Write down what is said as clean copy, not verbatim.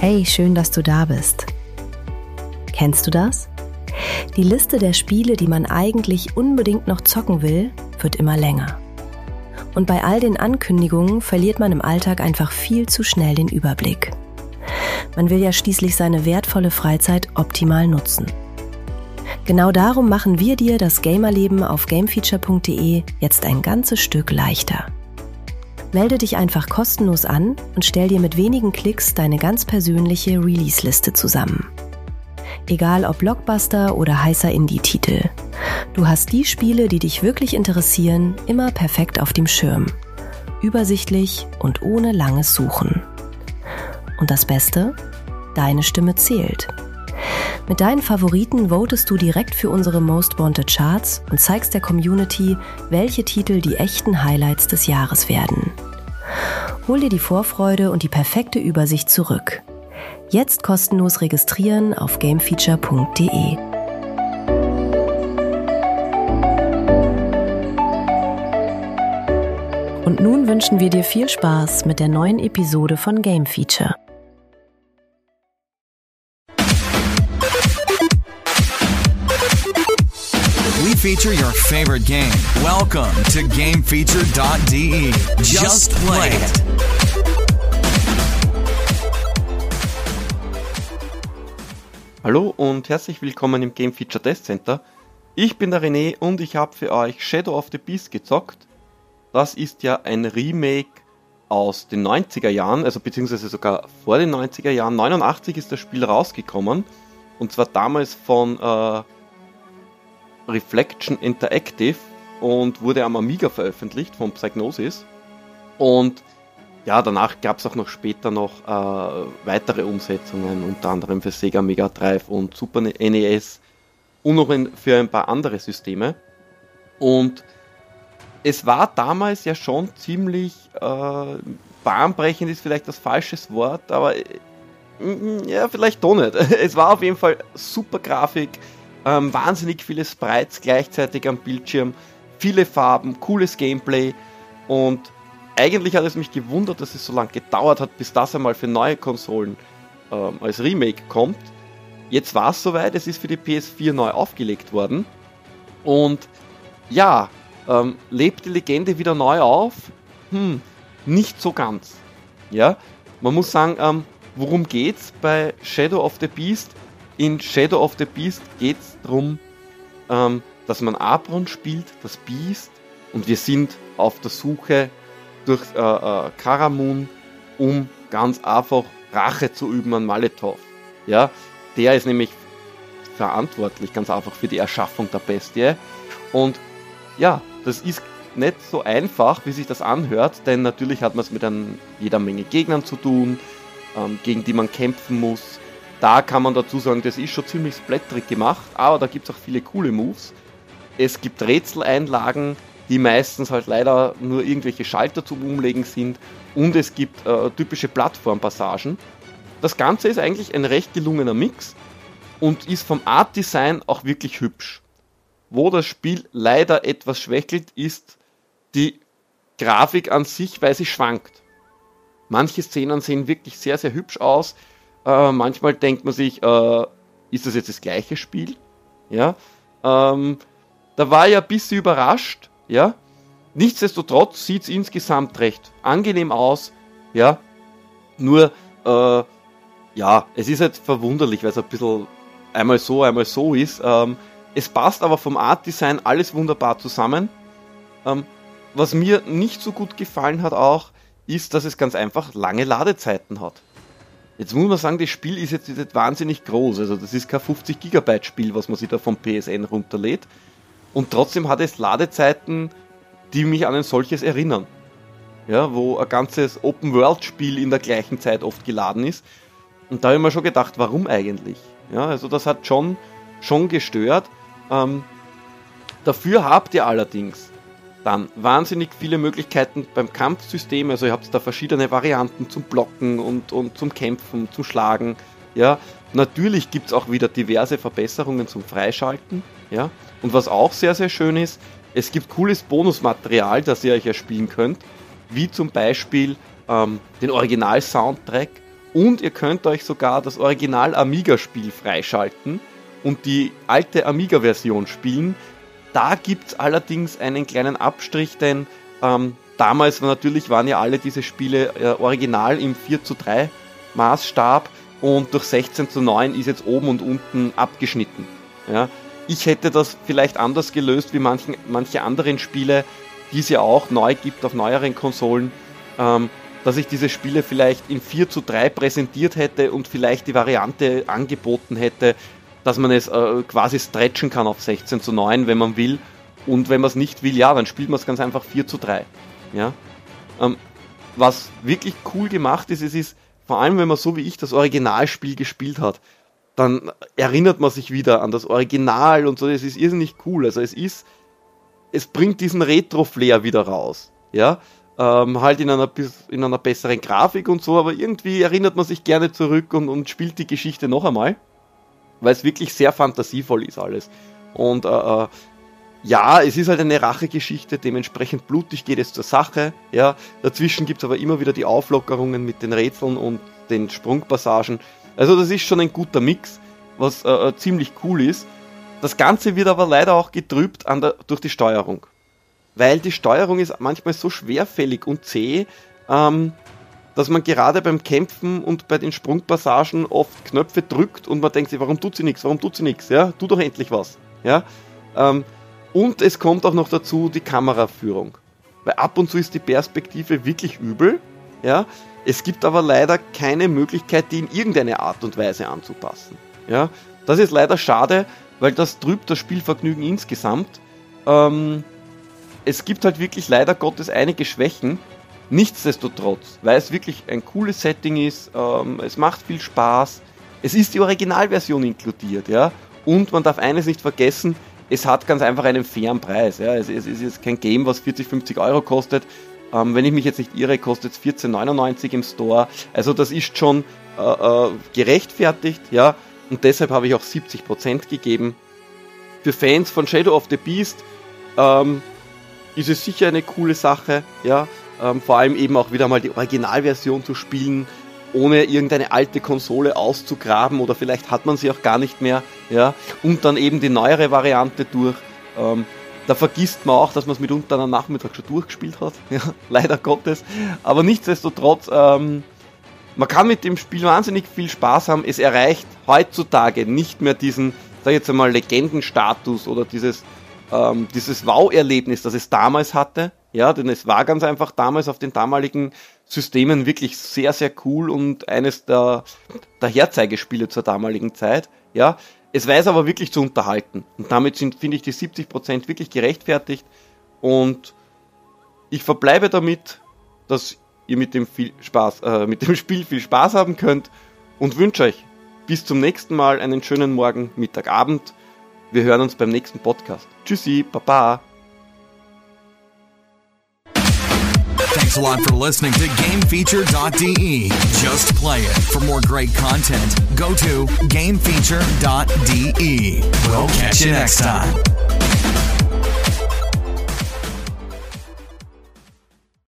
Hey, schön, dass du da bist. Kennst du das? Die Liste der Spiele, die man eigentlich unbedingt noch zocken will, wird immer länger. Und bei all den Ankündigungen verliert man im Alltag einfach viel zu schnell den Überblick. Man will ja schließlich seine wertvolle Freizeit optimal nutzen. Genau darum machen wir dir das Gamerleben auf gamefeature.de jetzt ein ganzes Stück leichter. Melde dich einfach kostenlos an und stell dir mit wenigen Klicks deine ganz persönliche Release-Liste zusammen. Egal ob Blockbuster oder heißer Indie-Titel. Du hast die Spiele, die dich wirklich interessieren, immer perfekt auf dem Schirm. Übersichtlich und ohne langes Suchen. Und das Beste? Deine Stimme zählt. Mit deinen Favoriten votest du direkt für unsere Most Wanted Charts und zeigst der Community, welche Titel die echten Highlights des Jahres werden. Hol dir die Vorfreude und die perfekte Übersicht zurück. Jetzt kostenlos registrieren auf gamefeature.de. Und nun wünschen wir dir viel Spaß mit der neuen Episode von Game Feature. We feature your favorite game. Welcome to GameFeature.de. Just play it. Hallo und herzlich willkommen im Game Feature Test Center. Ich bin der René und ich habe für euch Shadow of the Beast gezockt. Das ist ja ein Remake aus den 90er Jahren, also beziehungsweise sogar vor den 90er Jahren. 89 ist das Spiel rausgekommen und zwar damals von Reflection Interactive und wurde am Amiga veröffentlicht von Psygnosis. Und ja, danach gab es auch noch später noch weitere Umsetzungen, unter anderem für Sega Mega Drive und Super NES und noch für ein paar andere Systeme. Und es war damals ja schon ziemlich bahnbrechend, ist vielleicht das falsche Wort, aber ja, vielleicht doch nicht. Es war auf jeden Fall super Grafik, wahnsinnig viele Sprites gleichzeitig am Bildschirm, viele Farben, cooles Gameplay und eigentlich hat es mich gewundert, dass es so lange gedauert hat, bis das einmal für neue Konsolen als Remake kommt. Jetzt war es soweit, es ist für die PS4 neu aufgelegt worden und ja, lebt die Legende wieder neu auf? Nicht so ganz. Ja, man muss sagen, worum geht's bei Shadow of the Beast? In Shadow of the Beast geht es darum, dass man Abron spielt, das Beast, und wir sind auf der Suche durch Karamun, um ganz einfach Rache zu üben an Maletov. Ja, der ist nämlich verantwortlich, ganz einfach für die Erschaffung der Bestie. Und ja, das ist nicht so einfach, wie sich das anhört, denn natürlich hat man es mit jeder Menge Gegnern zu tun, gegen die man kämpfen muss. Da kann man dazu sagen, das ist schon ziemlich splatterig gemacht, aber da gibt es auch viele coole Moves. Es gibt Rätseleinlagen, die meistens halt leider nur irgendwelche Schalter zum Umlegen sind, und es gibt typische Plattformpassagen. Das Ganze ist eigentlich ein recht gelungener Mix und ist vom Art-Design auch wirklich hübsch. Wo das Spiel leider etwas schwächelt, ist die Grafik an sich, weil sie schwankt. Manche Szenen sehen wirklich sehr, sehr hübsch aus. Manchmal denkt man sich, ist das jetzt das gleiche Spiel? Ja. Da war ich ein bisschen überrascht. Ja. Nichtsdestotrotz sieht es insgesamt recht angenehm aus. Ja. Nur, ja, es ist halt verwunderlich, weil es ein bisschen einmal so ist. Es passt aber vom Art-Design alles wunderbar zusammen. Was mir nicht so gut gefallen hat auch, ist, dass es ganz einfach lange Ladezeiten hat. Jetzt muss man sagen, das Spiel ist jetzt nicht wahnsinnig groß, also das ist kein 50 GB Spiel, was man sich da vom PSN runterlädt. Und trotzdem hat es Ladezeiten, die mich an ein solches erinnern. Ja, wo ein ganzes Open-World-Spiel in der gleichen Zeit oft geladen ist. Und da habe ich mir schon gedacht, warum eigentlich? Ja, also das hat schon gestört. Dafür habt ihr allerdings dann wahnsinnig viele Möglichkeiten beim Kampfsystem, also ihr habt da verschiedene Varianten zum Blocken und zum Kämpfen, zum Schlagen, ja. Natürlich gibt es auch wieder diverse Verbesserungen zum Freischalten, ja. Und was auch sehr, sehr schön ist, es gibt cooles Bonusmaterial, das ihr euch erspielen könnt, wie zum Beispiel den Original-Soundtrack und ihr könnt euch sogar das Original Amiga-Spiel freischalten und die alte Amiga-Version spielen. Da gibt es allerdings einen kleinen Abstrich, denn damals waren ja alle diese Spiele original im 4:3 Maßstab und durch 16:9 ist jetzt oben und unten abgeschnitten. Ja? Ich hätte das vielleicht anders gelöst wie manche anderen Spiele, die es ja auch neu gibt auf neueren Konsolen, dass ich diese Spiele vielleicht in 4:3 präsentiert hätte und vielleicht die Variante angeboten hätte, dass man es quasi stretchen kann auf 16:9, wenn man will. Und wenn man es nicht will, ja, dann spielt man es ganz einfach 4:3. Ja? Was wirklich cool gemacht ist, es ist, vor allem wenn man so wie ich das Originalspiel gespielt hat, dann erinnert man sich wieder an das Original und so, es ist irrsinnig cool. Also es bringt diesen Retro-Flair wieder raus. Ja? Halt in einer besseren Grafik und so, aber irgendwie erinnert man sich gerne zurück und spielt die Geschichte noch einmal, weil es wirklich sehr fantasievoll ist alles. Und ja, es ist halt eine Rachegeschichte, dementsprechend blutig geht es zur Sache. Ja, dazwischen gibt es aber immer wieder die Auflockerungen mit den Rätseln und den Sprungpassagen. Also das ist schon ein guter Mix, was ziemlich cool ist. Das Ganze wird aber leider auch getrübt durch die Steuerung. Weil die Steuerung ist manchmal so schwerfällig und zäh, dass man gerade beim Kämpfen und bei den Sprungpassagen oft Knöpfe drückt und man denkt sich, warum tut sie nichts, ja, tu doch endlich was, ja, und es kommt auch noch dazu die Kameraführung, weil ab und zu ist die Perspektive wirklich übel, ja, es gibt aber leider keine Möglichkeit, die in irgendeine Art und Weise anzupassen, ja, das ist leider schade, weil das trübt das Spielvergnügen insgesamt. Es gibt halt wirklich leider Gottes einige Schwächen. Nichtsdestotrotz, weil es wirklich ein cooles Setting ist, es macht viel Spaß, es ist die Originalversion inkludiert, ja, und man darf eines nicht vergessen, es hat ganz einfach einen fairen Preis, ja, es ist jetzt kein Game, was 40-50 Euro kostet, wenn ich mich jetzt nicht irre, kostet es 14,99 im Store, also das ist schon gerechtfertigt, ja, und deshalb habe ich auch 70% gegeben. Für Fans von Shadow of the Beast ist es sicher eine coole Sache, ja, vor allem eben auch wieder mal die Originalversion zu spielen, ohne irgendeine alte Konsole auszugraben oder vielleicht hat man sie auch gar nicht mehr, ja, und dann eben die neuere Variante durch. Da vergisst man auch, dass man es mitunter am Nachmittag schon durchgespielt hat, ja, leider Gottes, aber nichtsdestotrotz, man kann mit dem Spiel wahnsinnig viel Spaß haben, es erreicht heutzutage nicht mehr diesen, sag ich jetzt einmal, Legendenstatus oder dieses Wow-Erlebnis, das es damals hatte, ja, denn es war ganz einfach damals auf den damaligen Systemen wirklich sehr, sehr cool und eines der Herzeigespiele zur damaligen Zeit, ja. Es weiß aber wirklich zu unterhalten und damit finde ich die 70% wirklich gerechtfertigt und ich verbleibe damit, dass ihr mit dem Spiel viel Spaß haben könnt und wünsche euch bis zum nächsten Mal einen schönen Morgen, Mittag, Abend. Wir hören uns beim nächsten Podcast. Tschüssi, Baba. Thanks a lot for listening to GameFeature.de. Just play it. For more great content, go to GameFeature.de. We'll catch you next time.